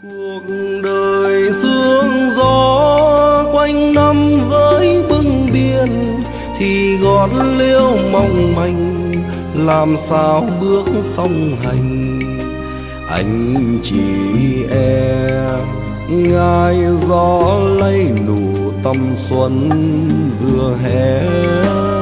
Cuộc đời sương gió quanh năm với bưng biên, thì gót liễu mong manh làm sao bước song hành. Anh chỉ e ngai gió lay nụ tầm xuân vừa hè.